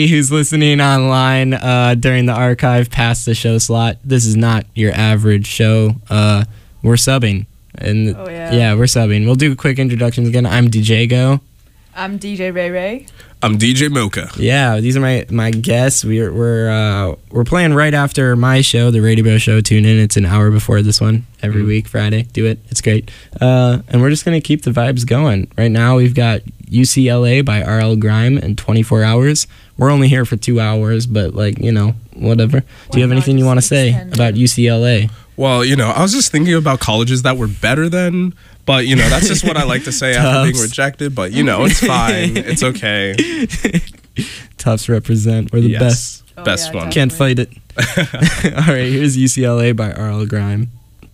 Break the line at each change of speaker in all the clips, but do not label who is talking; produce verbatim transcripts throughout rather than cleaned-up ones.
Who's listening online uh, during the archive past the show slot. This is not your average show. Uh, we're subbing. And
oh, yeah.
yeah, we're subbing. We'll do quick introductions again. I'm D J Go.
I'm D J Ray Ray.
I'm D J Mocha.
Yeah, these are my, my guests. We're we're uh, we're playing right after my show, the Radio Bro Show. Tune in. It's an hour before this one every mm. week, Friday. Do it. It's great. Uh, and we're just gonna keep the vibes going. Right now, we've got U C L A by R L Grime and twenty-four hours. We're only here for two hours, but like you know, whatever. Why Do you have anything you want to say about U C L A?
Well, you know, I was just thinking about colleges that were better than. But, you know, that's just what I like to say after being rejected. But, you know, it's fine. It's okay.
Tufts represent. We're the
yes.
best.
Oh,
best
yeah,
one.
Can't fight it. All right, here's U C L A by R L Grime.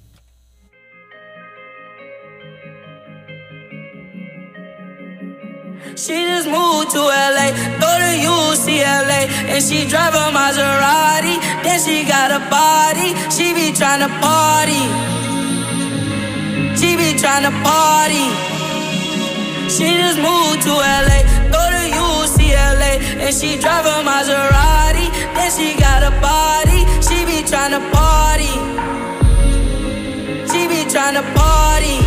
She just moved to L A, go to U C L A, and she drive a Maserati. Then she got a body, she be tryna party. She be tryna party. She just moved to L A, go to U C L A, and she drive a Maserati. Then she got a body, she be tryna party. She be tryna party.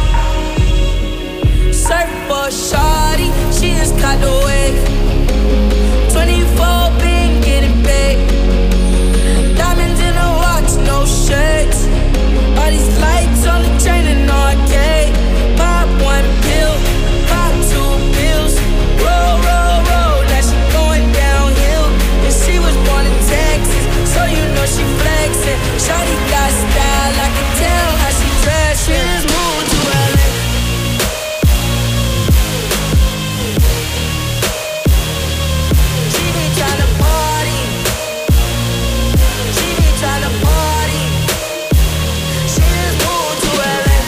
Surf for shawty, she just caught the wave. twenty-four been getting big. Diamonds in the watch, no shirts. All these lights on the chain and arcade. Pop one pill, pop two pills. Roll, roll, roll, now she going downhill. And she was born in Texas, so you know she flexing. Shawty got style, I can tell how she dressed. She just moved to L A. She be tryna party. She be tryna party. She just moved to L A.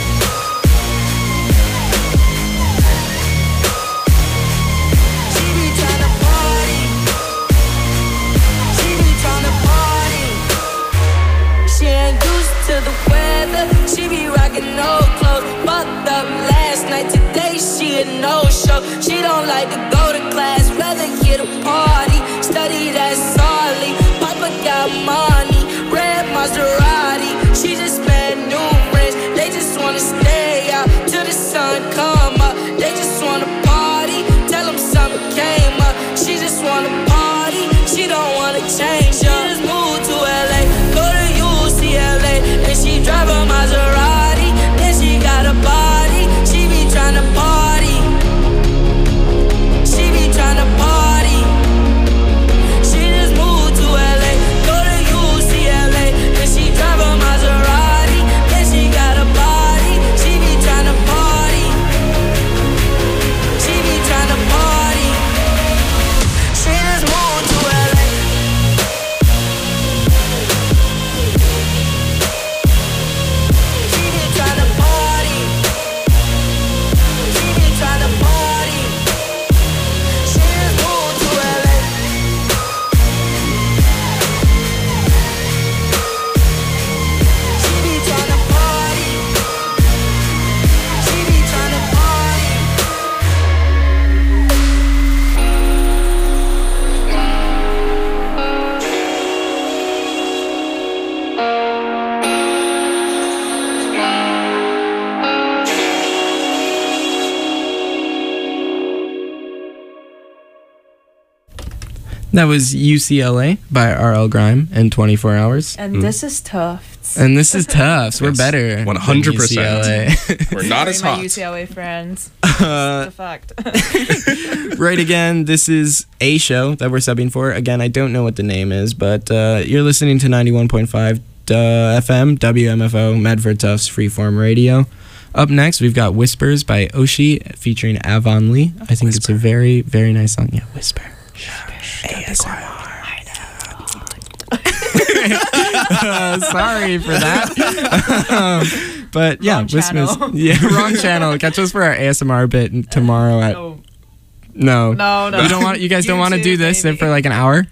She be tryna party. She be tryna party. She ain't used to the weather. She be rocking no clothes. Fucked up last night. Today she a no-show. She don't like to go to class. Rather hit a party. Study that solid. Papa got money. Red Maserati. She just met new friends. They just wanna stay out till the sun come up. They just wanna party. Tell them something came up. She just wanna party. She don't wanna change up. She just moved to L A, go to U C L A, and she drive a Maserati. Then she got a body. She be tryna party. She be tryna party. She just moved to L A, go to U C L A, and she drive a Maserati. Then she got a body. She be tryna party. She be tryna party. She just moved to L A. She be tryna party. She be tryna party. She just moved to L A. She be tryna party. She be tryna party.
That was U C L A by R L Grime and twenty-four hours.
And
Mm.
this is Tufts.
And this is Tufts. We're
Yes,
better.
one hundred percent.
than U C L A.
We're not as
Sorry, my
hot.
U C L A friends.
Uh,
The fact.
right again, this is a show that we're subbing for. Again, I don't know what the name is, but uh, you're listening to ninety-one point five uh, F M, W M F O, Medford Tufts Freeform Radio. Up next, we've got Whispers by Oshi featuring Avon Lee. I think it's a very, very nice song. Yeah, Whisper. A S M R. uh, sorry for that. um, but yeah,
Wrong
Whispers.
channel.
Yeah, wrong channel. Catch us for our A S M R bit tomorrow at.
Oh.
No,
No, no.
You don't want. You guys don't want to do
YouTube,
this
maybe.
for like an hour.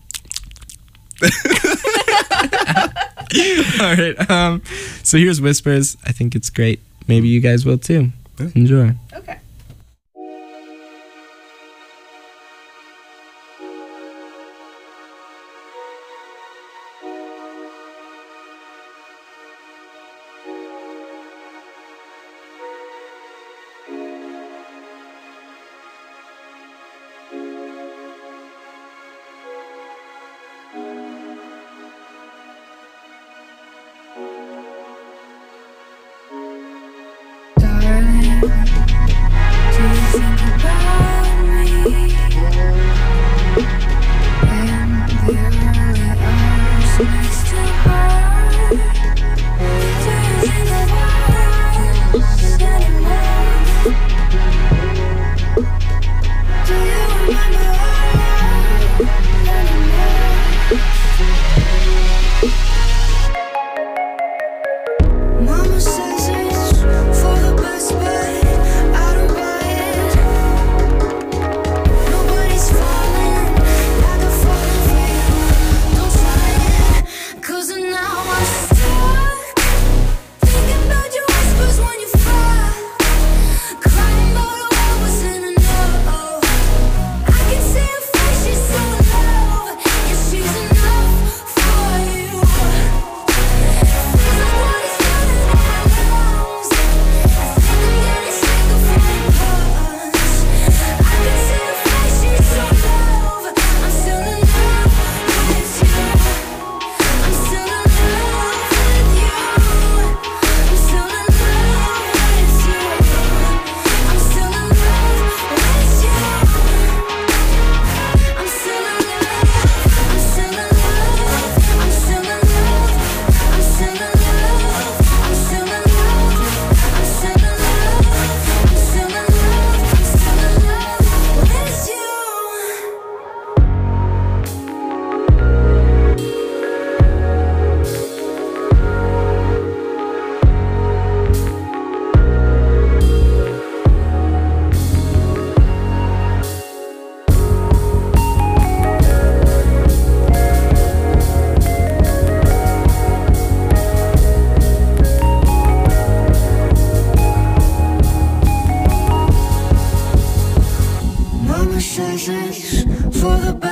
All right. Um. So here's Whispers. I think it's great. Maybe you guys will too. Enjoy.
Okay.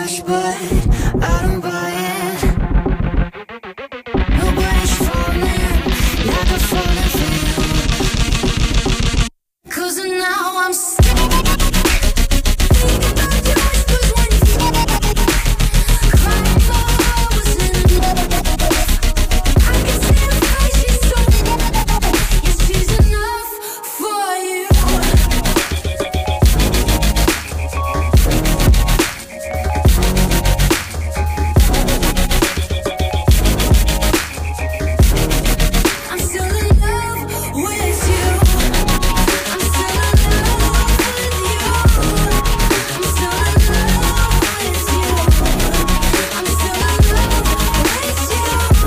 rush, but I don't buy it. Nobody's falling like I'm falling for you. Cause now I'm scared. Thinking about your whispers when you crying for hours in a I can see the face she's so yeah, she's enough for you. I'm still in love with you. I'm still in love with you. I'm still in love with you. I'm still in love with you.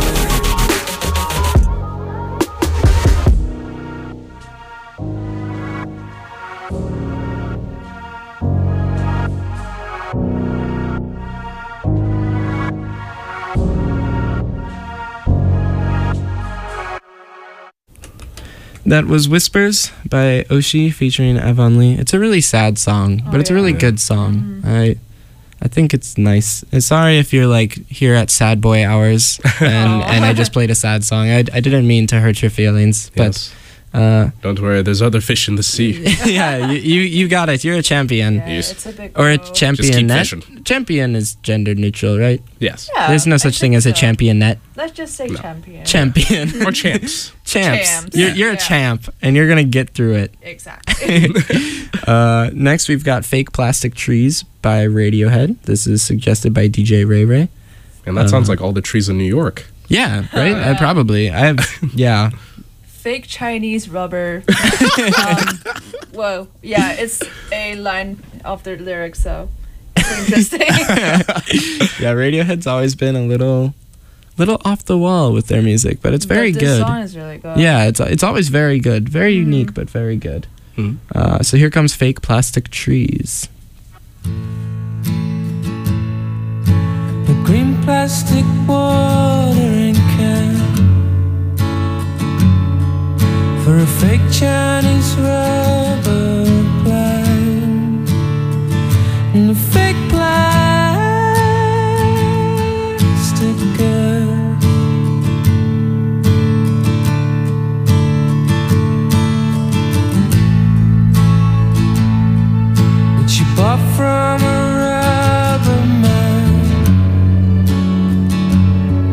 That was Whispers by Oshi featuring Avon Lee. It's a really sad song, but
Oh,
it's a really
yeah.
good song. I I think it's nice. Uh, Sorry if you're like here at Sad Boy Hours and,
Aw.
and I just played a sad song. I, I didn't mean to hurt your feelings, but
Yes.
uh,
Don't worry, there's other fish in the sea.
yeah, you, you you got it. You're a champion.
Yeah,
Yes.
it's a big
Or a
girl.
championette.
fishing.
Champion is gender neutral, right?
Yes.
Yeah,
There's no
I
such thing
think
as a
so.
championette.
Let's just say
No.
champion.
Champion.
Or champs.
Champs.
Champs.
You're, you're a
Yeah.
champ, and you're going to get through it.
Exactly.
Uh, next, we've got Fake Plastic Trees by Radiohead. This is suggested by D J Ray Ray.
And that sounds
Uh,
like all the trees in New York.
Yeah, right? I
yeah.
probably. I have, yeah.
Fake Chinese rubber. um, whoa. Yeah, it's a line of the lyrics, so it's interesting.
Yeah, Radiohead's always been a little little off the wall with their music, but it's very
But this
good.
song is really good.
Yeah, it's it's always very good. Very unique, but very good.
Mhm.
Uh, so here comes Fake Plastic Trees.
The green plastic watering can for a fake Chinese rubber plant and a fake plastic girl. That she bought from a rubber man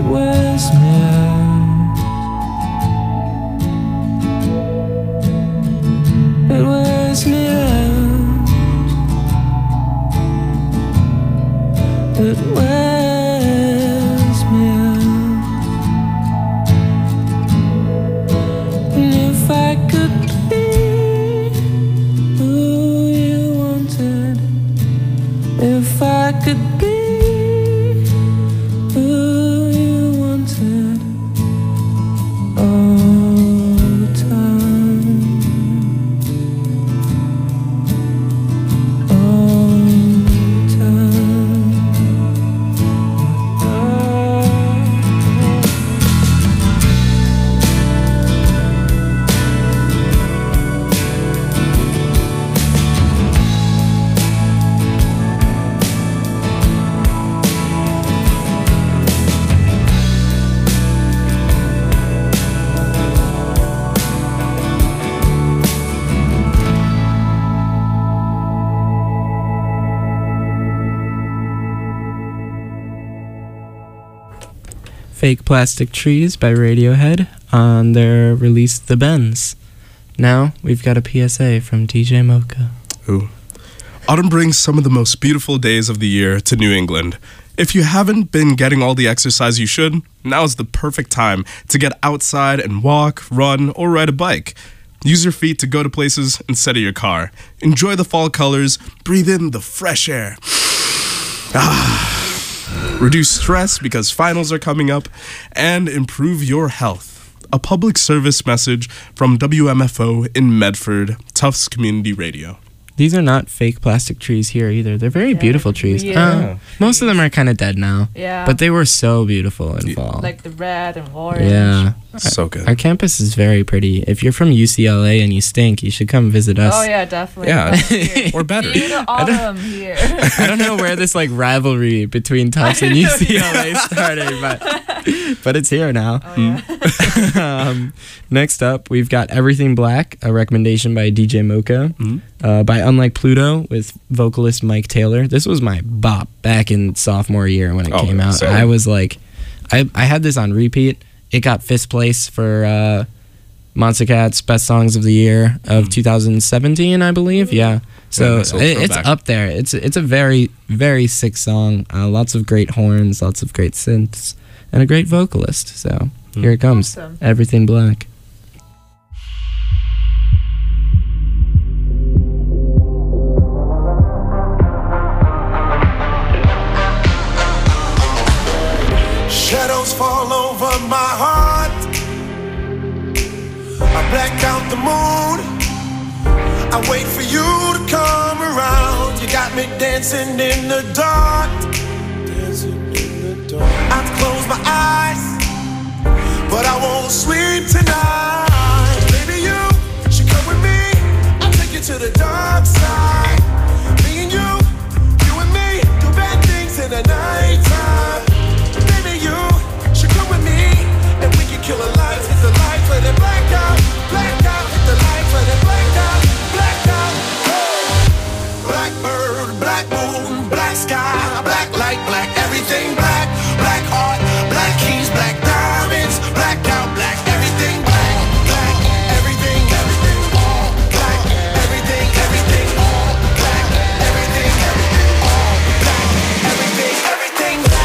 wears me out. It wears me out. It wears me out. And if I could be who you wanted, if I could be who you wanted all the time, all the time.
Fake Plastic Trees by Radiohead on their release The Bends. Now we've got a P S A from D J Mocha.
Ooh. Autumn brings some of the most beautiful days of the year to New England. If you haven't been getting all the exercise you should, now is the perfect time to get outside and walk, run, or ride a bike. Use your feet to go to places instead of your car. Enjoy the fall colors, breathe in the fresh air. Ah. Reduce stress because finals are coming up, and improve your health. A public service message from W M F O in Medford, Tufts Community Radio.
These are not fake plastic trees here either. They're very
Yeah,
beautiful trees.
real
Uh, most of them are kind of dead now.
Yeah.
But they were so beautiful in fall.
Like the red and orange.
yeah.
So good.
Our campus is very pretty. If you're from U C L A and you stink, you should come visit us.
Oh yeah, definitely.
Yeah.
Here.
Or better.
See the autumn here.
I don't know where this like rivalry between Tufts and U C L A started, but but it's here now.
Oh, yeah.
um, next up, we've got Everything Black, a recommendation by D J Mocha,
Mhm.
uh, by Unlike Pluto with vocalist Mike Taylor. This was my bop back in sophomore year when it
Oh,
came out.
same.
I was like, I, I had this on repeat. It got fifth place for uh, Monster Cat's Best Songs of the Year of two thousand seventeen, I believe. Yeah. So
nice little
it, it's
throwback.
up there. It's it's a very, very sick song. Uh, lots of great horns, lots of great synths, and a great vocalist. So here it comes.
Awesome.
Everything Black.
Shadows fall over my heart. I black out the moon. I wait for you to come around. You got me dancing in the dark. Dancing in the dark. I close my eyes, but I won't sleep tonight. Baby, you should come with me. I'll take you to the dark side. Me and you, you and me, do bad things in the nighttime. Baby, you should come with me, and we can kill a light, hit the light, let it black out, black out, hit the light, let it black out, black out. Black bird, black moon, black sky, black light, black everything, black, black heart, black keys, black diamonds, black out, black everything, black, black everything, everything, all black, everything, everything, all black, everything, everything, all black, everything, everything, black.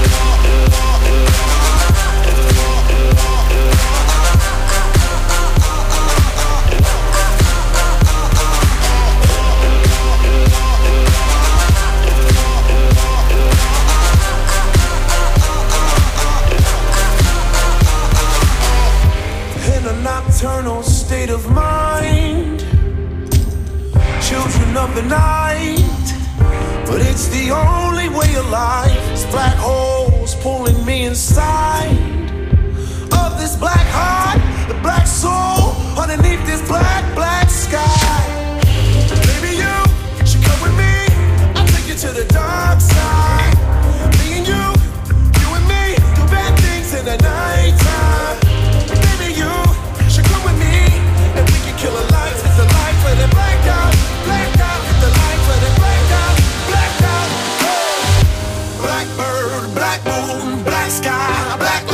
In a nocturnal state of mind, children of the night, but it's the only way of life. It's black holes pulling me inside of this black heart, the black soul underneath this black, black sky. Baby, you should come with me. I'll take you to the dark side. Me and you, you and me, do bad things in the nighttime. Baby, you should come with me, and we can kill a light, hit the light, let it black out, black out, hit the light, let it black out, black out. Black bird, black moon, black sky, black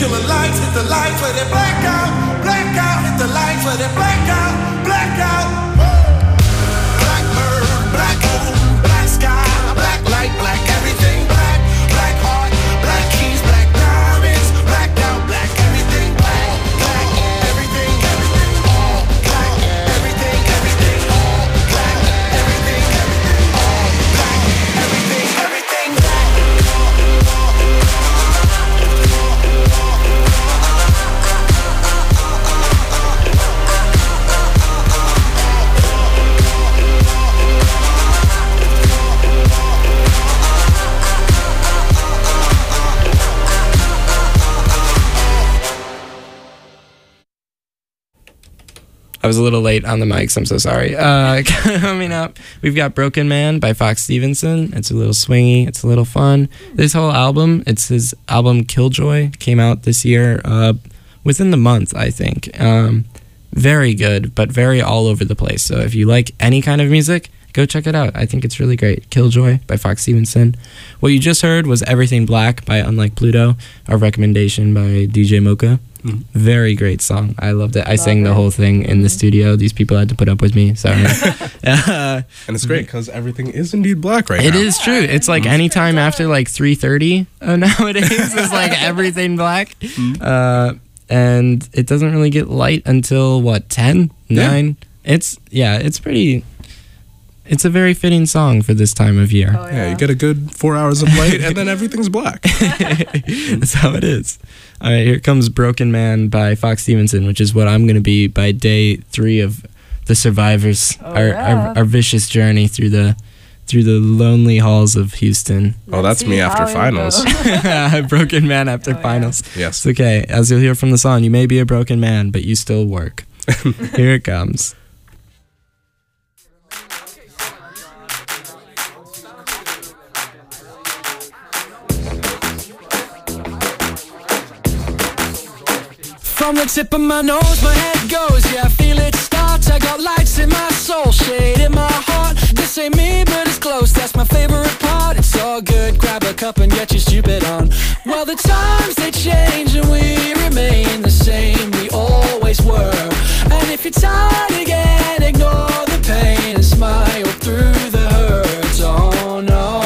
till the lights hit the lights where they black out, black out, hit the lights where they black out, black out. Black bird, black moon, black sky, black light, black everything, black, black heart, black keys, black diamonds, blacked out, black everything, black, black everything, everything, all black, everything, everything, all black, everything, everything, all black, everything, everything, black.
I was a little late on the mics. I'm so sorry. Uh, coming up, we've got Broken Man by Fox Stevenson. It's a little swingy. It's a little fun. This whole album, it's his album Killjoy, came out this year uh, within the month, I think. Um, very good, but very all over the place. So if you like any kind of music, go check it out. I think it's really great. Killjoy by Fox Stevenson. What you just heard was Everything Black by Unlike Pluto, our recommendation by D J Mocha. Mm. Very great song. I loved it. I Love sang the it. whole thing in the studio. These people had to put up with me. Sorry. uh,
and it's great because everything is indeed black right
it
now.
It is true. It's like anytime after like three thirty uh, nowadays is like everything black. Mm. Uh, and it doesn't really get light until what, ten? nine? Yeah. It's, yeah, it's pretty... It's a very fitting song for this time of year.
Oh, yeah. yeah, you get a good four hours of light and then everything's black.
That's how it is. All right, here comes Broken Man by Fox Stevenson, which is what I'm going to be by day three of the Survivors,
oh,
our,
yeah.
our our vicious journey through the through the lonely halls of Houston.
Let's oh, that's me after finals.
Broken Man after
oh,
finals.
Yeah. Yes.
It's okay. As you'll hear from the song, you may be a broken man, but you still work. Here it comes.
From the tip of my nose, my head goes, yeah, I feel it starts. I got lights in my soul, shade in my heart. This ain't me, but it's close, that's my favorite part. It's all good, grab a cup and get your stupid on. Well, the times, they change and we remain the same we always were. And if you're tired again, ignore the pain and smile through the hurt. Oh no,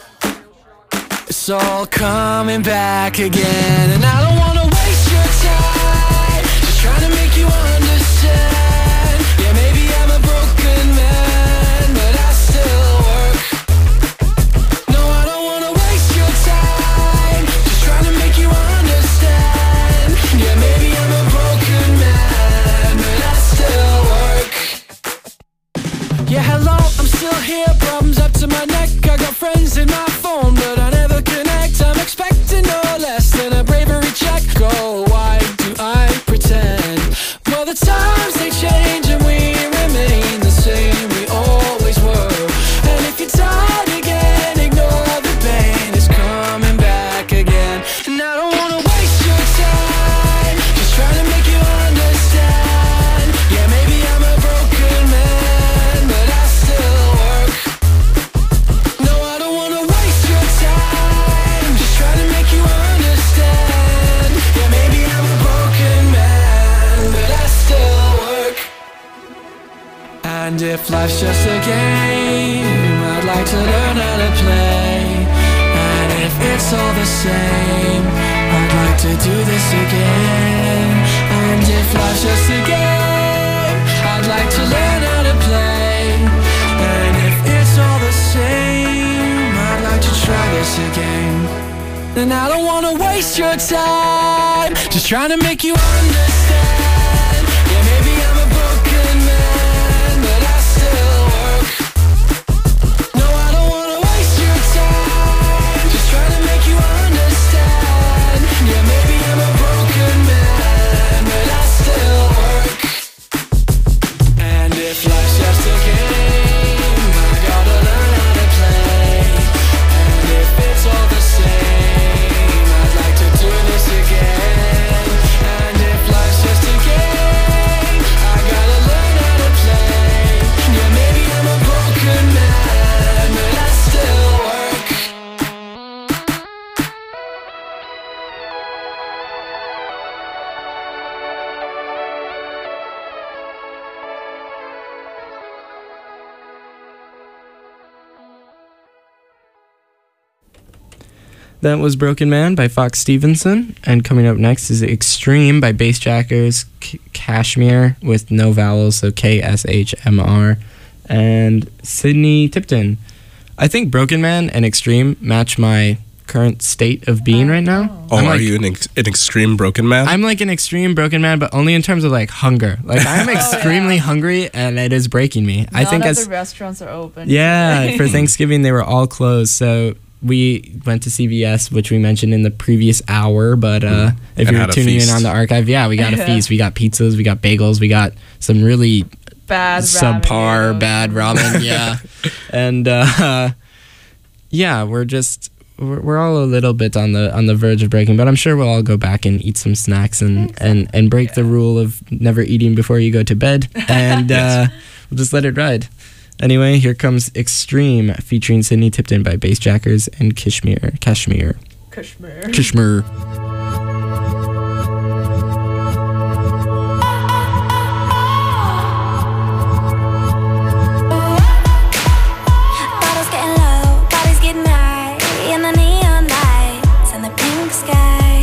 it's all coming back again. And I don't wanna waste your time, just trying to make you understand. Yeah, maybe I'm a broken man, but I still work. No, I don't wanna waste your time, just trying to make you understand. Yeah, maybe I'm a broken man, but I still work. Yeah, hello, I'm still here, problems up to my neck. I got friends in my phone, but I never connect. I'm expecting no less than a bravery check. Go, why do I pretend? Well, the times, they change and we remain the same we always were. And if you're tired again, ignore the pain, it's coming back again. And I don't wanna waste your time, just trying to make you understand. Yeah, maybe I'm a broken man, but I still work. No, I don't wanna waste your time, just trying to make you understand. Yeah, maybe I'm a broken man, but I still work. And if life's just a game, I'd like to learn how to play. And if it's all the same, I'd like to do this again. And if life's just a game, I'd like to learn how to play. And if it's all the same, I'd like to try this again. And I don't wanna waste your time, just trying to make you understand. Yeah, maybe I'm a broken man, but I still work. No, I don't wanna waste your time, just trying to make you understand. Yeah, maybe I'm a broken man, but I still work. And if life's just a game, I gotta learn how to play. And if it's all the same, I'd like to do this again. And if life's
That was Broken Man by Fox Stevenson. And coming up next is Extreme by Bassjackers, K- Kashmir with no vowels, so K S H M R, and Sydney Tipton. I think Broken Man and Extreme match my current state of being right now.
Oh,
I'm
are
like,
you an, ex- an extreme broken man?
I'm like an extreme broken man, but only in terms of like hunger. Like I'm extremely
yeah.
hungry, and it is breaking me.
None
I think
of
as
the restaurants are open.
yeah, for Thanksgiving they were all closed, so we went to C V S, which we mentioned in the previous hour. But uh, if
And
you're
had a
tuning in
feast.
on the archive, yeah, we got a
Yeah.
feast. We got pizzas, we got bagels, we got some really
Bad
subpar
ramen,
bad
yeah.
ramen, yeah, and uh, yeah, we're just. We're we're all a little bit on the on the verge of breaking, but I'm sure we'll all go back and eat some snacks and, and, and break the rule of never eating before you go to bed, and uh, we'll just let it ride. Anyway, here comes Extreme featuring Sydney Tipton by Bassjackers and Kashmir. Kashmir.
Kashmir.
Kashmir.
Bottles getting low, bodies getting high, in the neon lights and the pink sky.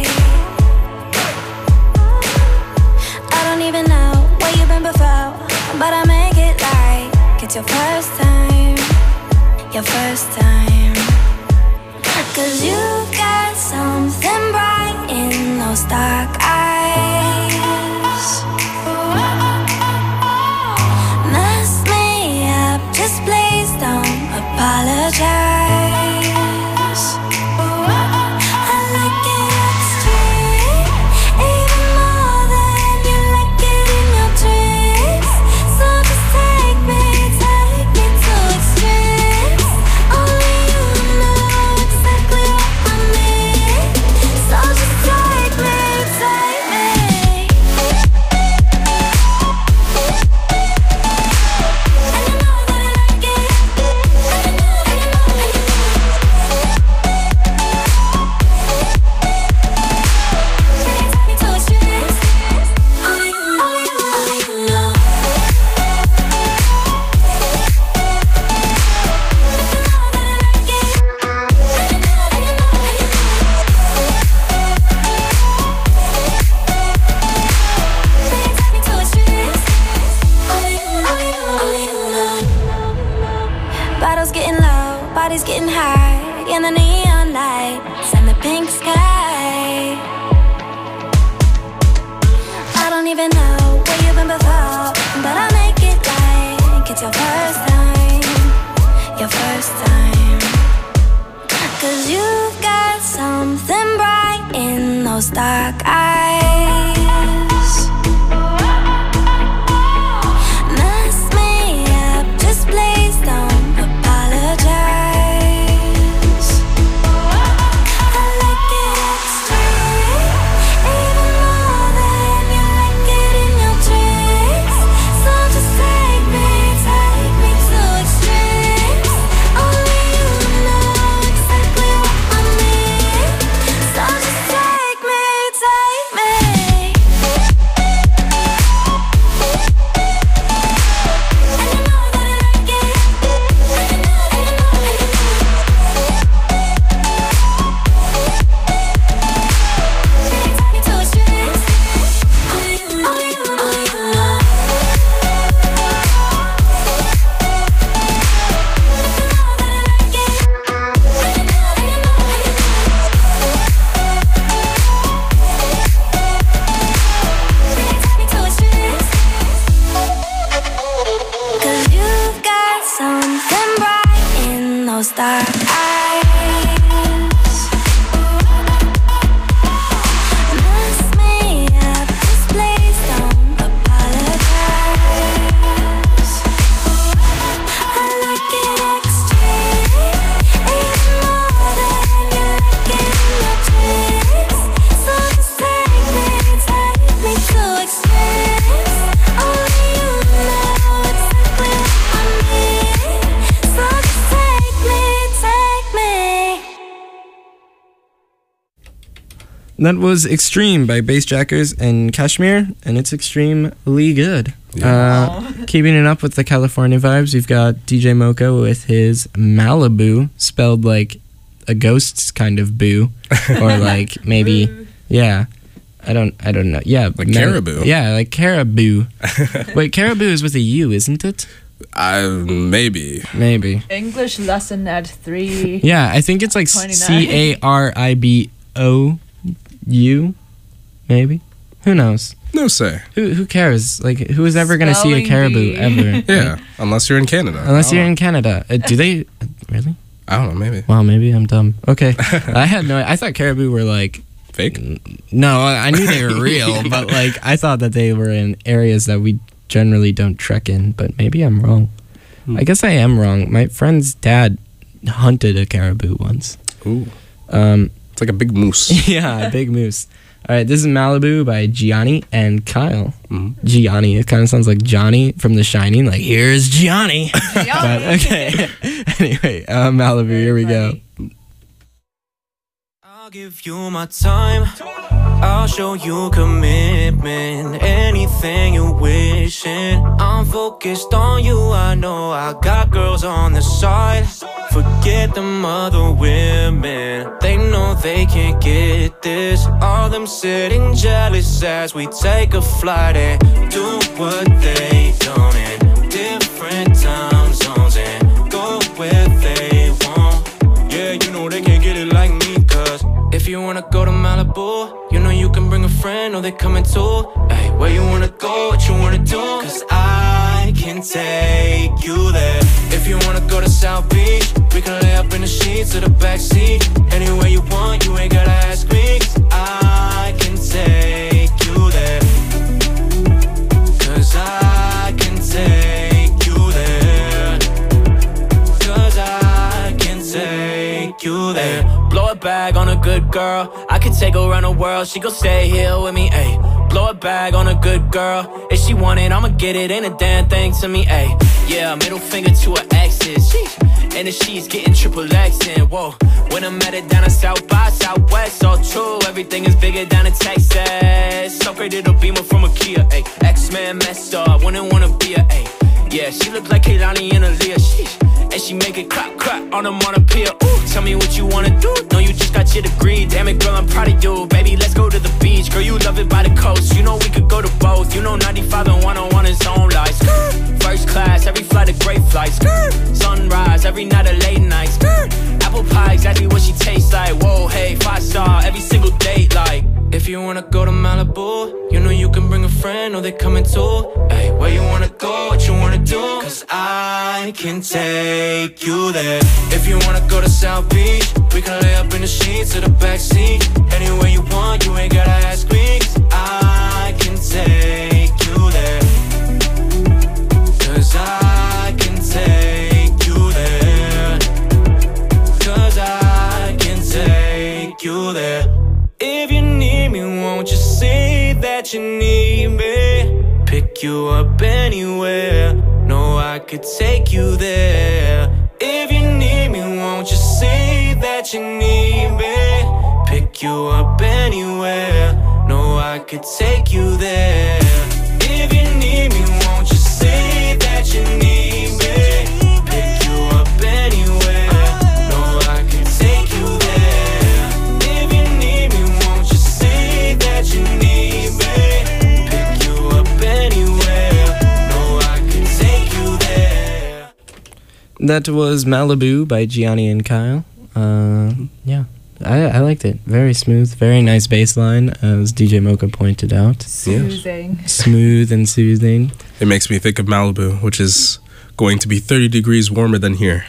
I don't even know where you've been before, but I make it like it's your first time, your first time. Cause you've got something bright in those dark eyes. Mess me up, just please don't apologize. I like it extreme, even more than you like it in your dreams. So just take me, take me to extremes. Only you know exactly what I mean. So just take me, take me. And you know that I like it. And you know, and you know, and you take me to extremes. Only you, only you, only you know. Bottles getting low, bodies getting high, in the neon lights and the pink sky. I don't even know where you've been before, but I make it like it's your first time, your first time. Cause you've got something bright in those dark eyes. Mess me up, just please don't apologize. I like it extreme, even more than you like it in your dreams. So just take me, take me to extremes. Only you know exactly what I mean. So just take me, take me. And you know that I like it. And you know, and you know, and you take me to extremes. Only you, only you, only you know. Cause you've got something bright in those dark eyes. Mess me up, just please don't apologize. I like it extreme, even more than you like it in your dreams. So just take me, take me to extremes. Only you know exactly what I mean. So just take me, take me.
That was Extreme by Bassjackers and Kashmir, and it's extremely good. Uh, keeping it up with the California vibes, we've got D J Mocha with his Malibu, spelled like a ghost's kind of boo, or like maybe yeah. I don't I don't know. Yeah,
Like
no-
caribou.
Yeah, like caribou. Wait, caribou is with a U, isn't it?
I maybe.
Maybe.
English lesson at three.
Yeah, I think it's like
twenty-nine.
C A R I B O U, maybe. Who knows?
No say.
Who who cares? Like, who is ever gonna see a
Spelling
caribou
bee.
ever?
Yeah, unless you're in Canada.
Unless
I
you're
don't
in Canada. Uh, do they really?
I don't know. Maybe
Wow, maybe I'm dumb. Okay, I had no. I thought caribou were like.
fake.
No, I I knew they were real, but like I thought that they were in areas that we generally don't trek in. But maybe I'm wrong.
Hmm.
I guess I am wrong. My friend's dad hunted a caribou once.
Ooh,
Um,
it's like a big moose.
yeah, a big moose. All right, this is Malibu by Gianni and Kyle.
Mhm.
Gianni, it kind of sounds like Johnny from The Shining. Like, here's Gianni. But okay. Anyway, uh, Malibu, here we go.
I'll give you my time. I'll show you commitment. Anything you wishing. I'm focused on you. I know I got girls on the side. Forget them other women. They know they can't get this. All them sitting jealous as we take a flight and do what they don't in different time zones and go where they want. Yeah, you know they can't get it like me. Cause if you wanna go to Malibu, you know you can bring a friend or they coming too. Hey, where you wanna go, what you wanna do? Cause I can take you there. If you wanna go to South Beach, we can lay up in the sheets or the backseat. Anywhere you want, you ain't gotta ask me. Cause I can take you there. Cause I can take you there. Cause I can take you there. Blow a bag on a good girl. I could take her around the world. She gon' stay here with me, ayy. Blow a bag on a good girl. If she want it, I'ma get it. Ain't a damn thing to me, ayy. Yeah, middle finger to her exes. Sheesh. And the she's getting triple X in, whoa. When I'm at it down in South by Southwest, all true. Everything is bigger down in Texas. So great it'll be more from a Kia, ayy. X-Men messed up, wouldn't wanna be a, ayy. Yeah, she look like Kehlani and Aaliyah, sheesh. And she make it clap, clap on them on a pier. Ooh, tell me what you wanna do. No, you just got your degree. Damn it, girl, I'm proud of you. Baby, let's go to the beach. Girl, you love it by the coast. You know we could go to both. You know ninety-five and one oh one is on life. First class, every flight a great flight. Sunrise, every night a late night. Apple pie, exactly what she tastes like. Whoa, hey, five star, every single date like. If you wanna go to Malibu, you know you can bring a friend or they coming too. Hey, where you wanna go, what you wanna do? Cause I can take you there. If you wanna go to South Beach, we can lay up in the sheets or the backseat. Anywhere you want, you ain't gotta ask me. Cause I can take you there. Cause I can take you there. Cause I can take you there. If you need me, won't you say that you need me? Pick you up anywhere. No, I could take you there. If you need me, won't you say that you need me? Pick you up anywhere. No, I could take you there. If you need me, won't you say that you need me? Pick you up anywhere. No, I could take you there. If you need me, won't you say that you need me? Pick you up anywhere. No, I could take you there.
That was Malibu by Gianni and Kyle. Uh, yeah, I, I liked it. Very smooth, very nice bass line, as D J Mocha pointed out.
Soothing.
Smooth and soothing.
It makes me think of Malibu, which is going to be thirty degrees warmer than here.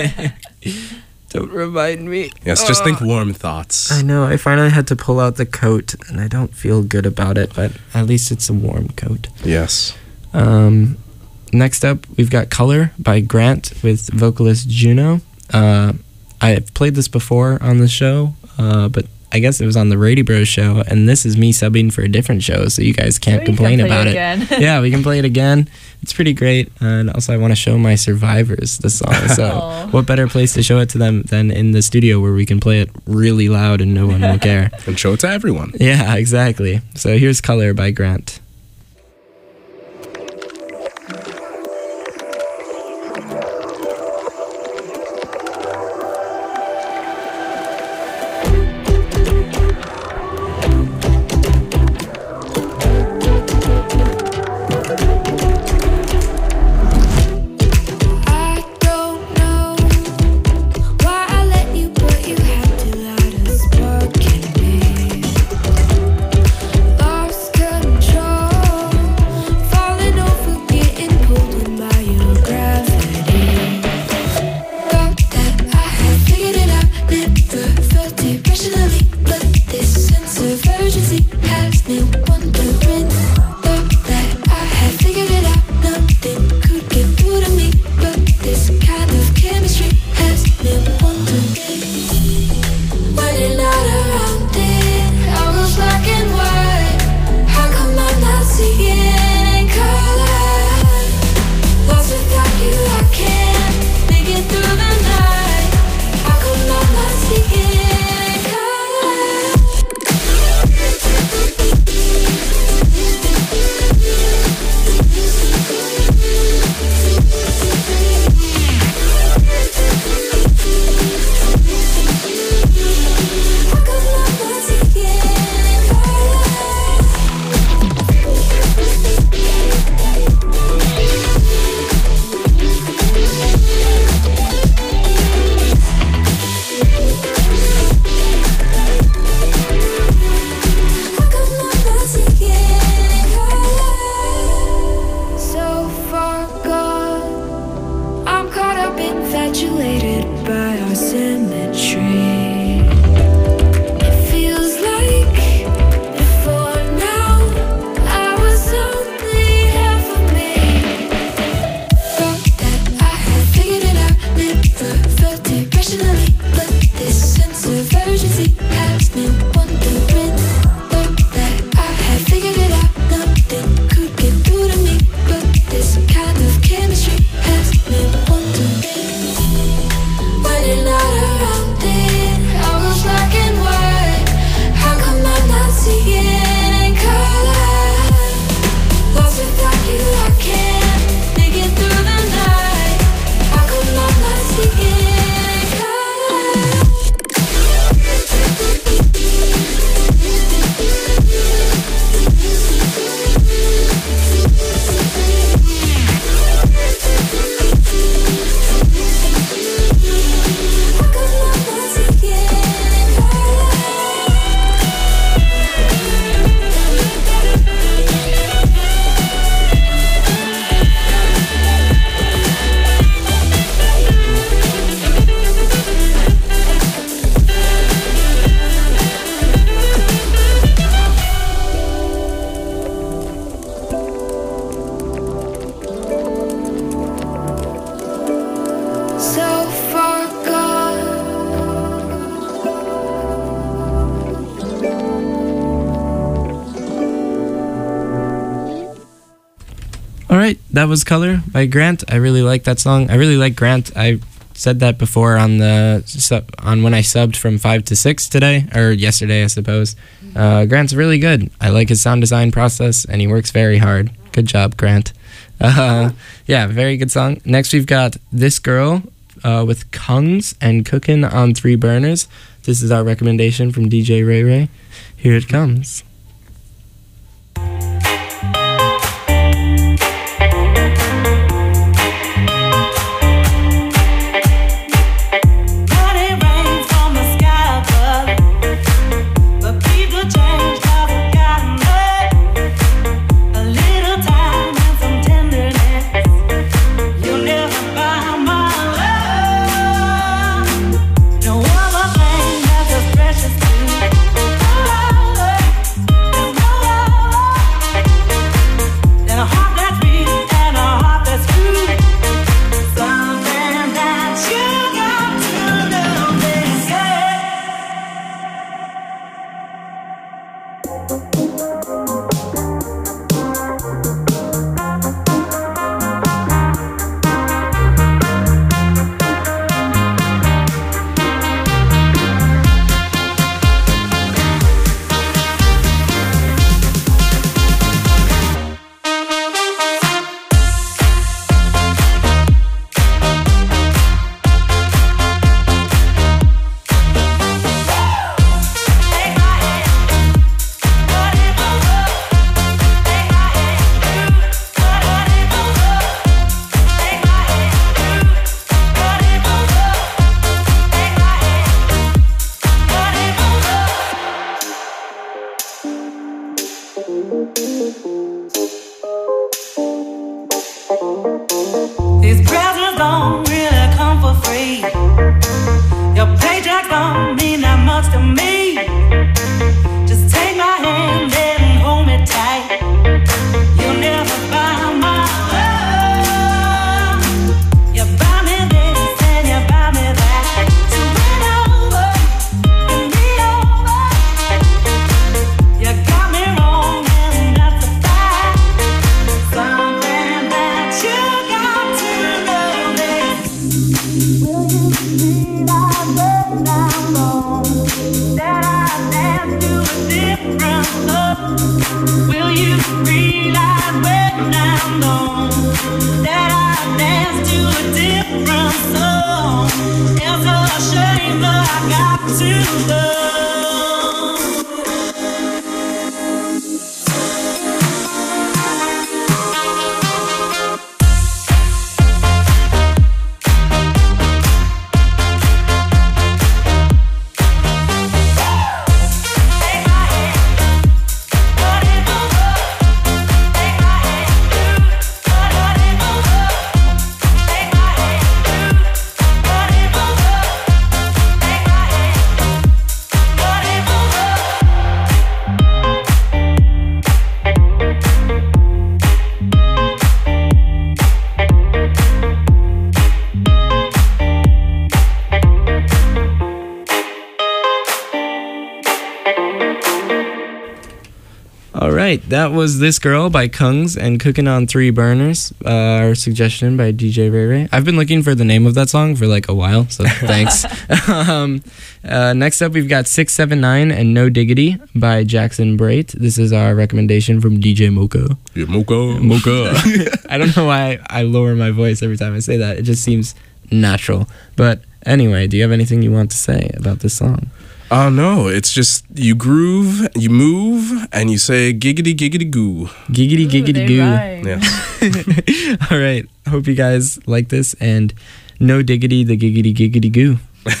Don't remind me.
Yes, just think warm thoughts.
I know, I finally had to pull out the coat, and I don't feel good about it, but at least it's a warm coat.
Yes.
Um, next up, we've got Color by Grant with vocalist Juno. Uh, I've played this before on the show, uh, but I guess it was on the Radio Bros show, and this is me subbing for a different show, so you guys can't
We can
complain
play
about
it
it.
again.
Yeah, we can play it again. It's pretty great, and also I want to show my survivors the song, so
Aw.
what better place to show it to them than in the studio where we can play it really loud and no one will care.
And show it to everyone.
Yeah, exactly. So here's Color by Grant. that was Color by Grant. I really like that song. I really like Grant. I said that before on the sub, on when I subbed from five to six today, or yesterday, I suppose. Uh, Grant's really good. I like his sound design process, and he works very hard. Good job, Grant. Uh, yeah, very good song. Next, we've got This Girl uh, with Kungs and Cooking on Three Burners. This is our recommendation from D J Ray Ray. Here it comes.
These presents don't really come for free. Your paycheck don't mean that much to me. Just take my hand and hold me tight. You'll never buy my love. You buy me this and you buy me that. So bend over and be over. You got me wrong and that's a fact. Something that you got to know this. Will you realize that I'm wrong? That I dance to a different love. Will you realize when I'm gone that I dance to a different song? It's a shame that I got to love.
All right, that was This Girl by Kungs and Cooking on Three Burners, uh, our suggestion by D J Ray Ray. I've been looking for the name of that song for like a while, so thanks. um, uh, next up, we've got six seven nine and No Diggity by Jackson Brait. This is our recommendation from D J Mocha.
Yeah, Mocha.
Mocha. I don't know why I lower my voice every time I say that. It just seems natural. But anyway, do you have anything you want to say about this song?
Oh, uh, no, it's just you groove, you move, and you say giggity giggity goo.
Giggity giggity goo.
Rhyme.
Yeah.
All right. Hope you guys like this, and no diggity the giggity giggity goo.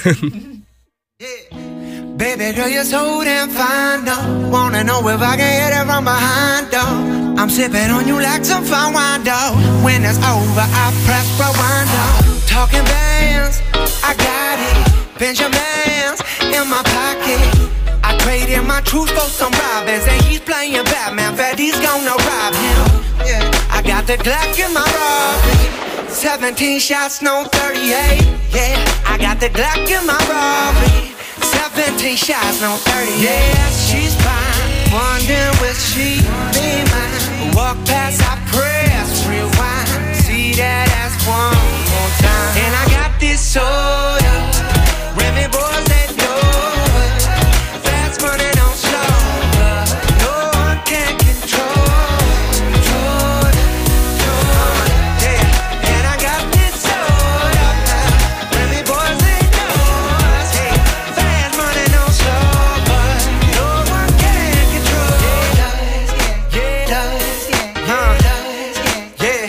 Yeah. Baby girl, you're so damn fine, though. Wanna know if I can hit it from behind, though. I'm sipping on you like some fine wine, though. When it's over, I press rewind, though. Talking bands, I got it. Benjamins in my pocket. I traded my truth for some robins, and he's playing Batman. Freddy's gonna rob him. Yeah. I got the Glock in my robbery. seventeen shots, no thirty-eight. Yeah, I got the Glock in my robbery. seventeen shots, no thirty-eight. Yeah, she's fine. Wondering will she be mine? Walk past, I press real rewind. See that ass one more time. And I got this soda. Remy boys that know it. Fast money don't slow. No one can control. Control it. Control it. Yeah. And I got this soda. Remy boys that know us. Hey. Fast money don't slow. But no one can control. Yeah, yeah, yeah, huh. Yeah,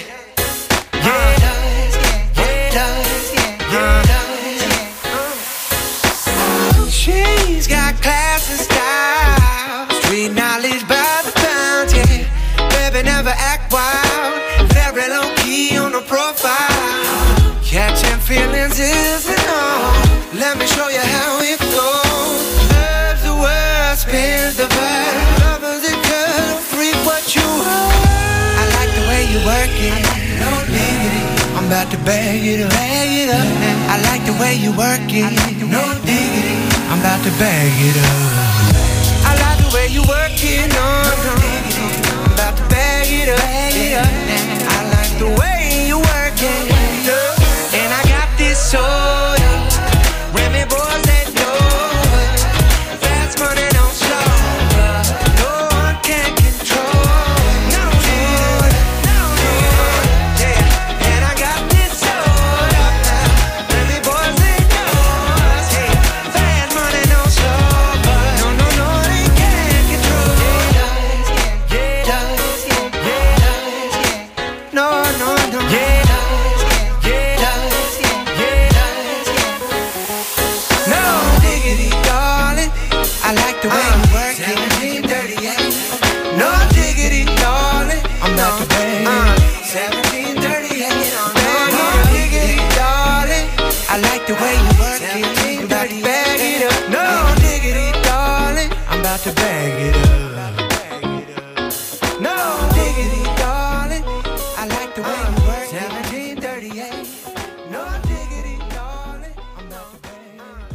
she's got class and style, street knowledge by the pound, yeah. Baby never act wild, very low key on the profile. Catching feelings isn't all. Let me show you how it goes. Loves the world, spins the vibe. Lovers it could freak what you are. I like the way you work it. No diggity. I'm about to bag it up. Bag it up. I like the way you work it. No diggity. I'm about to bag it up. I like the way you work it. No, no. I'm about to bag it up. Bag it up. I like the way you work it. And I got this soda. Remy boys that know it. Fast money don't slow. No one can control. No, no, no. Yeah. And I got this soda. Remy boys that know us. Hey. Fast money don't slow. No, no, no, they can't control. Yeah, yeah, yeah. No, no, no. Yeah. No diggity, darling. I like the way you work it. seventeen thirty-eight. No diggity, darling. I'm not the bad. seventeen thirty-eight. No diggity, darling. I like the way you work it. I'm about to bag it up. No diggity, darling. I'm about to bag it up. No diggity, darling. I like the way you work it. seventeen thirty-eight. No diggity, darling. I'm about to bag it up.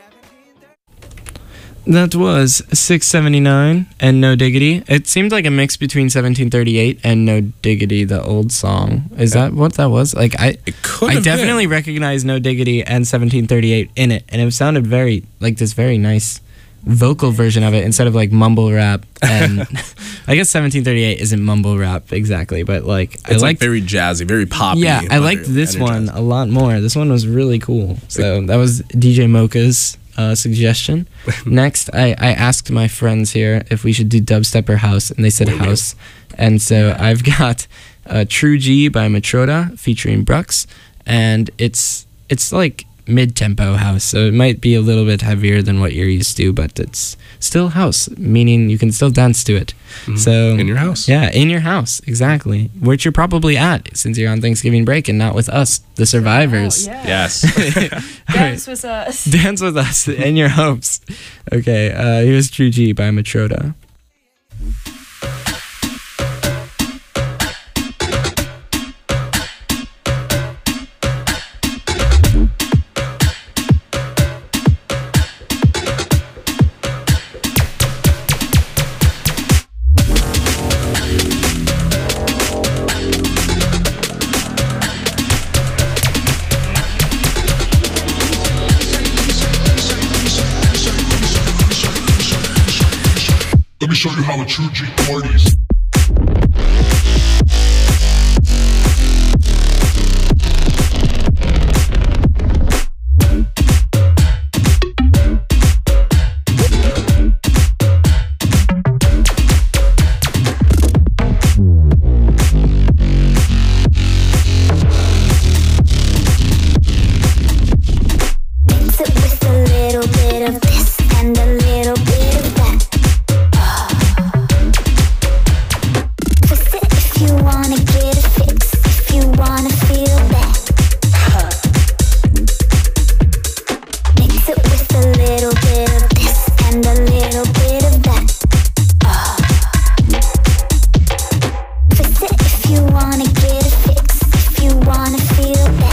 That was six seventy-nine and No Diggity. It seemed like a mix between seventeen thirty-eight and No Diggity, the old song. Is that what that was? Like I
It could
I
have
definitely
been.
recognize No Diggity and seventeen thirty-eight in it, and it sounded very like this very nice vocal version of it instead of like mumble rap. And I guess seventeen thirty-eight isn't mumble rap exactly, but like I
It's like
liked
very jazzy, very poppy.
yeah, I liked
very
this one
energized.
a lot more. This one was really cool. So that was D J Mocha's uh, suggestion. Next, I, I asked my friends here if we should do dubstep or house, and they said
What do you
house. And so I've got uh, True G by Matroda featuring Brux, and it's it's like mid-tempo house, so it might be a little bit heavier than what you're used to, but it's still house, meaning you can still dance to it.
Mhm.
So
In your house.
yeah, in your house, exactly, which you're probably at since you're on Thanksgiving break and not with us, the survivors.
Oh, yeah.
Yes.
Dance with us.
Dance with us in your hopes. Okay, uh, here's True G by Matroda.
Let me show you how a true G parties.
Mix it with a little bit of this and a little bit of that. Twist it if you wanna get a fix, if you wanna feel that. Mix it with a little bit of this and a little bit of that. Twist it if you wanna get a fix, if you wanna feel that.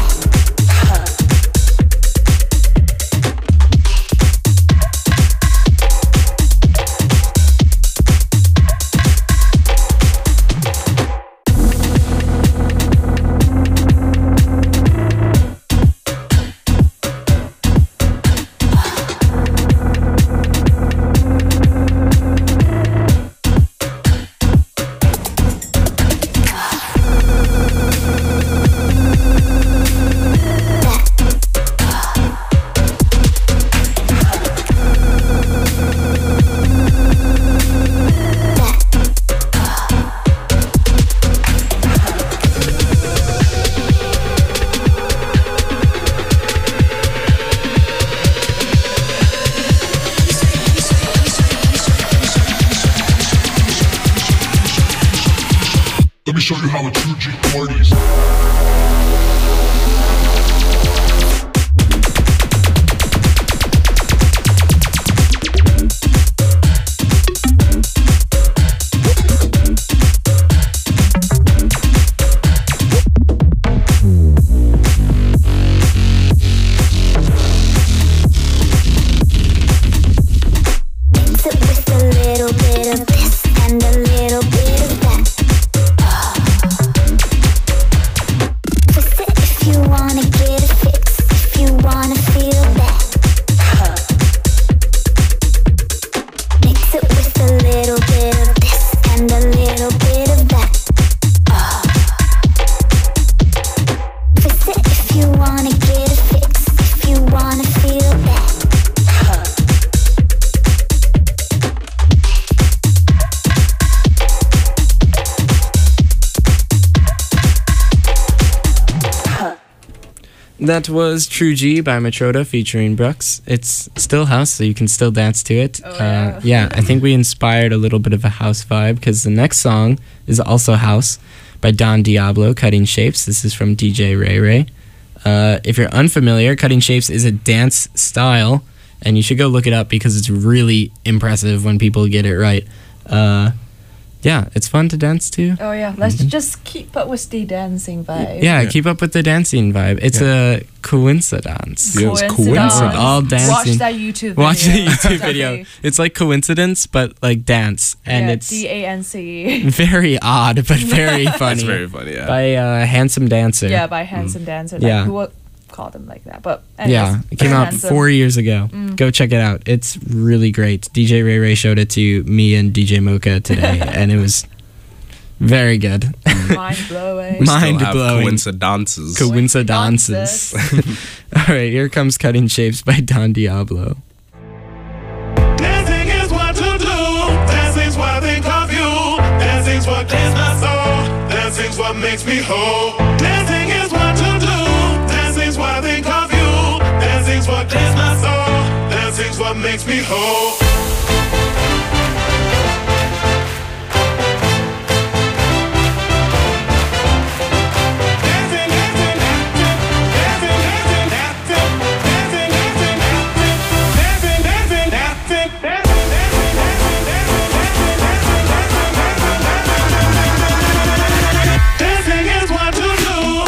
show you how a two G parties.
That was True G by Matroda featuring Brooks. It's still house, so you can still dance to it.
Oh,
uh,
yeah.
yeah, I think we inspired a little bit of a house vibe because the next song is also house by Don Diablo, Cutting Shapes. This is from D J Ray Ray. Uh, if you're unfamiliar, Cutting Shapes is a dance style, and you should go look it up because it's really impressive when people get it right. Uh, yeah, it's fun to dance to.
Oh yeah, let's just keep up with the dancing vibe.
Yeah, keep up with the dancing vibe. It's a coincidence.
Yeah, it's
Coincidence.
coincidence.
All dancing.
Watch that YouTube video.
Watch the YouTube video.
Exactly.
It's like coincidence, but like dance, and
yeah,
it's
D A N C.
very odd, but very funny.
It's very funny, yeah.
By uh, Handsome Dancer.
Yeah, by Handsome Dancer. Like,
Yeah.
who would call them like that? But anyways,
Yeah, it came
very
out
handsome.
four years ago. Go check it out. It's really great. D J Ray Ray showed it to me and D J Mocha today, and it was very good.
Mind blowing.
We still
Mind
have
blowing.
coincidences.
Coincidences. All right, here comes Cutting Shapes by Don Diablo.
Dancing is what to do. Dancing's what I think of you. Dancing's what clears my soul. Dancing's what makes me whole. Dancing is what to do. Dancing's what I think of you. Dancing's what clears my soul. Dancing's what makes me whole. Dancing is what to do.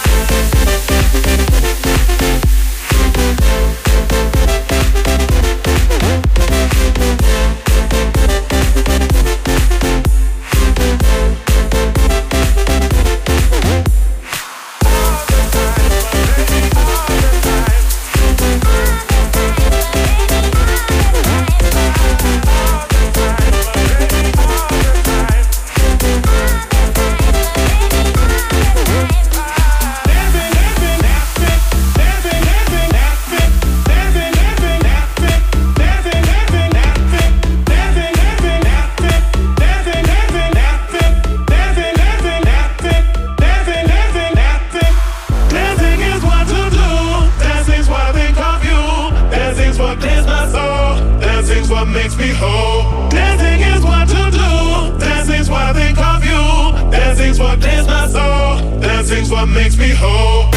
Dancing is what to do. Dancing's what I think of you. Dancing's what clears my soul. Dancing's what makes me whole. Dancing is what to do. Dancing's what I think of you. Dancing's what clears my soul. Dancing's what makes me whole.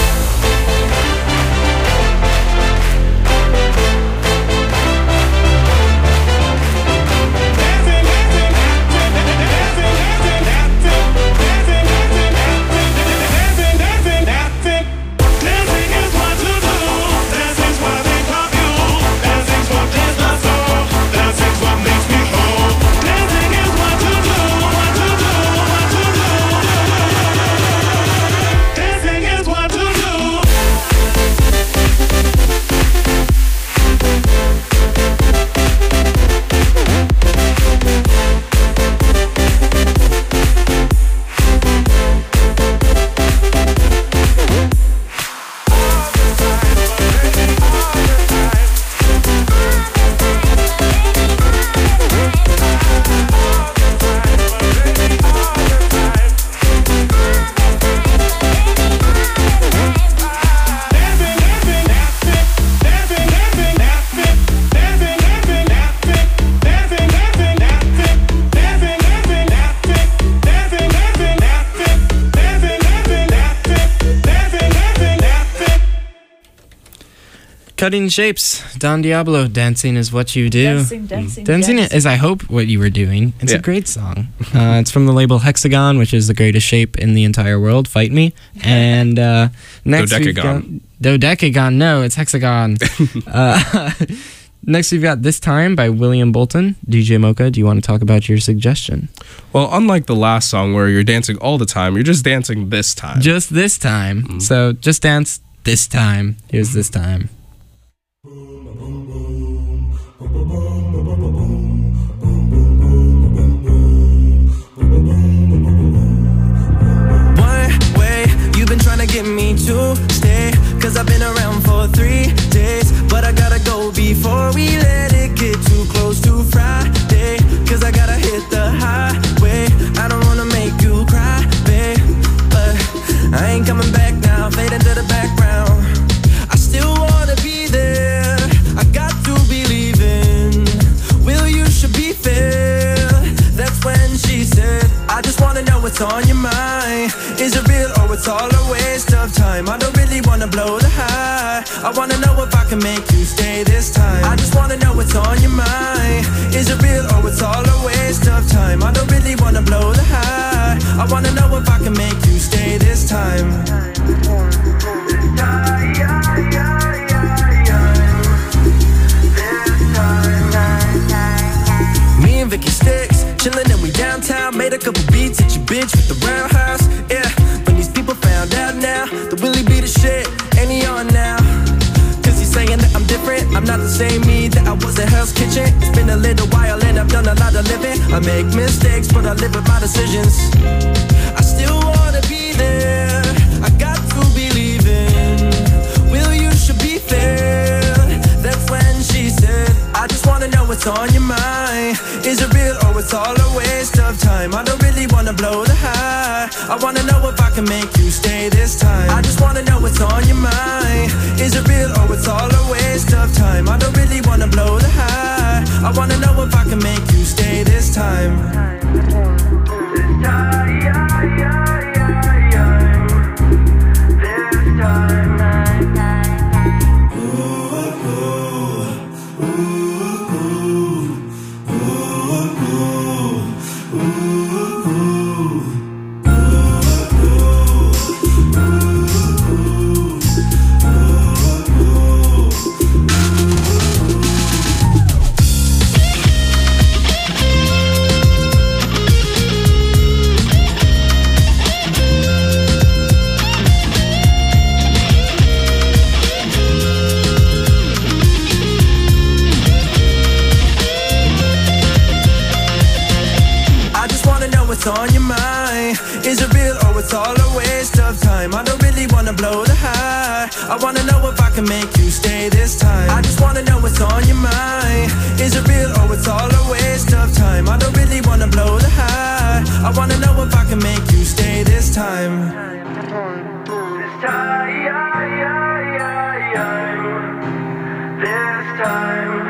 Dancing is what to do. Dancing's what I think of you. Dancing's what clears my soul. Dancing's what makes me whole. Dancing is what to do. What to do. What to do. Dancing is what to do.
Cutting Shapes, Don Diablo. Dancing is what you do.
Dancing, dancing,
Dancing
dancing.
is, I hope, what you were doing. It's
Yeah.
a great song. Uh, it's from the label Hexagon, which is the greatest shape in the entire world. Fight me. And uh, next we've got
Dodecagon.
Dodecagon. No, it's Hexagon. uh, next we've got This Time by William Bolton. D J Mocha, do you want to talk about your suggestion?
Well, unlike the last song where you're dancing all the time, you're just dancing this time.
Just this time. So just dance this time. Here's This Time.
One way, you've been trying to get me to stay. Cause I've been around for three days. But I gotta go before we let it get too close to Friday. Cause I gotta hit the highway. I don't wanna make you cry, babe. But I ain't coming back now, fade into the background. I still wanna be there. I got to be leaving. Will, you should be fair. That's when she said, I just wanna know what's on your mind. Is it real or it's all a waste of time? I don't really wanna blow the high. I wanna know if I can make you stay this time. I just wanna know what's on your mind. Is it real or it's all a waste of time? I don't really wanna blow the high. I wanna know if I can make you stay this time. Me and Vicky Sticks, chillin' and we downtown. Made a couple beats at your bitch with the roundhouse. Yeah, when these people found out now that Willie be the shit, and he on now. Cause he's saying that I'm different. I'm not the same me that I was at Hell's Kitchen. It's been a little while and I've done a lot of living. I make mistakes, but I live with my decisions. I still wanna be there. I got to be leaving. Will, you should be fair. That's when she said, I just wanna know what's on your mind. Is it real or it's all a waste of time? I don't really wanna blow the high. I wanna know if I can make you stay this time. I just wanna know what's on your mind. Is it real or it's all a waste of time? I don't really wanna blow the high. I wanna know if I can make you stay this time. What's on your mind? Is it real or it's all a waste of time? I don't really wanna blow the high. I wanna know if I can make you stay this time. I just wanna know what's on your mind. Is it real or it's all a waste of time? I don't really wanna blow the high. I wanna know if I can make you stay this time. This time.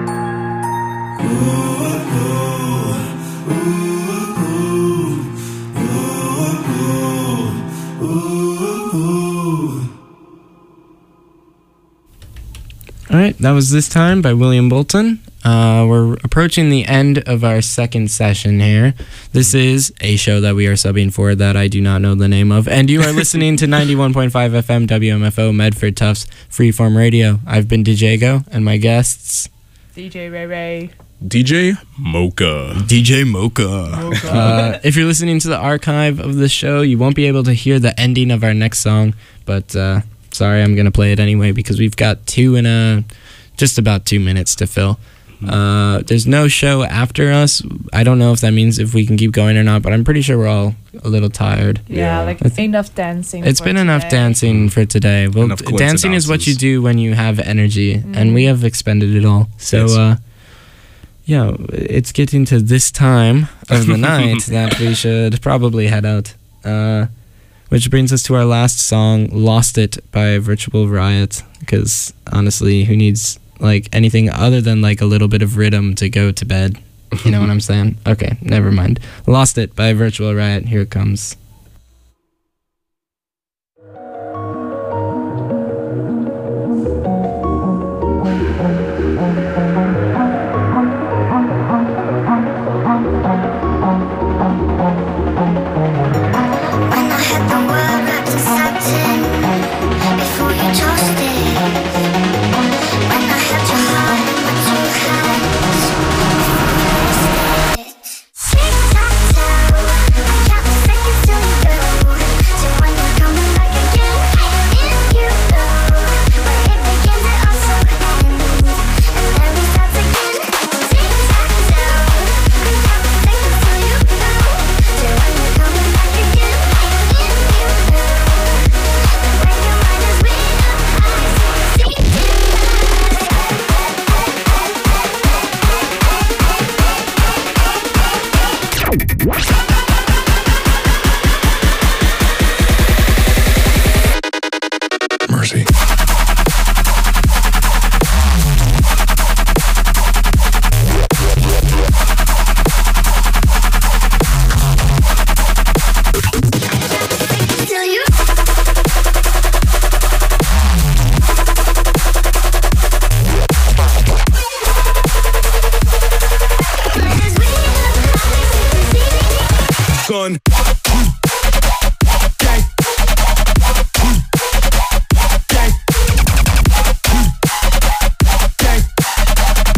All right, that was This Time by William Bolton. Uh, we're approaching the end of our second session here. This is a show that we are subbing for that I do not know the name of. And you are listening to ninety-one point five F M W M F O Medford Tufts Freeform Radio. I've been Djago, and my guests...
D J Ray Ray.
D J Mocha.
D J Mocha. Uh, if you're listening to the archive of the show, you won't be able to hear the ending of our next song, but... Uh, Sorry, I'm going to play it anyway because we've got two and a, just about two minutes to fill. Uh, there's no show after us. I don't know if that means if we can keep going or not, but I'm pretty sure we're all a little tired.
Yeah, like
It's-
enough dancing.
It's
for
been enough
today.
dancing for today. Well,
Enough
dancing is what you
coincidences.
do when you have energy, and we have expended it all. So,
Yes.
uh, yeah, it's getting to this time of the night that we should probably head out. Uh, which brings us to our last song, Lost It by Virtual Riot, because honestly, who needs like anything other than like a little bit of rhythm to go to bed? You know what I'm saying? Okay, never mind. Lost It by Virtual Riot. Here it comes.